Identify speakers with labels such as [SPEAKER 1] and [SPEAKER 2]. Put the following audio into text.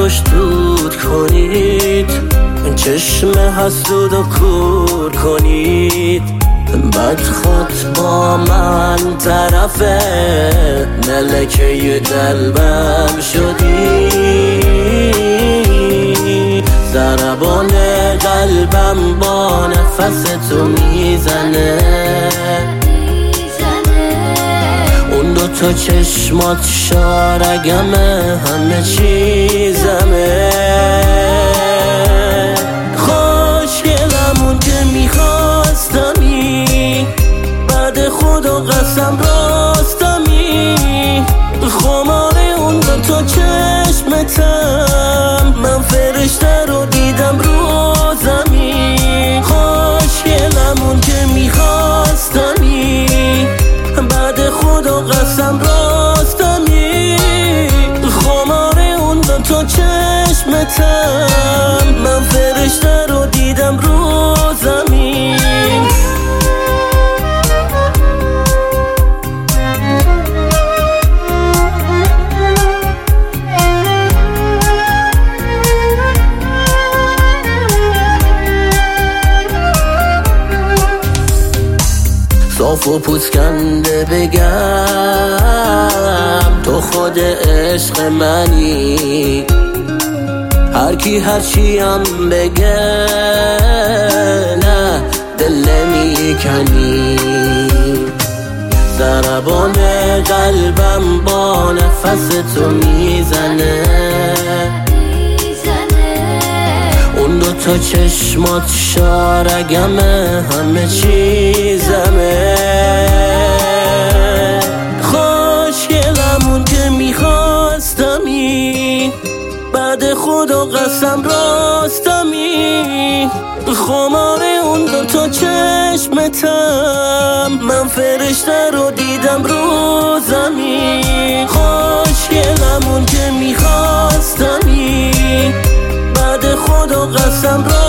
[SPEAKER 1] خوش دود کنید، چشم حسود و کور کنید. بعد خود با من طرف ملکه دلبم شدی. ضربان قلبم با نفس تو میزنه. اون دوتا چشمات شارگمه، همه چیزمه. خوشگلمون که میخواستمی، بعد خدا قسم راستمی. خمار اون دوتا چشمتم، من فرشته رو دیدم رو زمین. خوشگلمون که میخواستمی، بعد خدا قسم راستمی. خمار اون دوتا چشمتم، من فرشته رو دیدم رو زمین. صاف و پوسکنده بگم تو خود عشق منی. هر کی هر چی هم بگه نه دل نمیکنی. ضربان قلبم با نفس تو میزنه. اون دوتا چشمات شارگمه، همه چیزمه. خوشگلمون که میخواستمی، بعد خدا قسم راستمی. خمار اون دوتا چشمتم، من فرشته رو دیدم رو زمین. خوشگلمون که میخواستمی، بعد خدا قسم راستمی.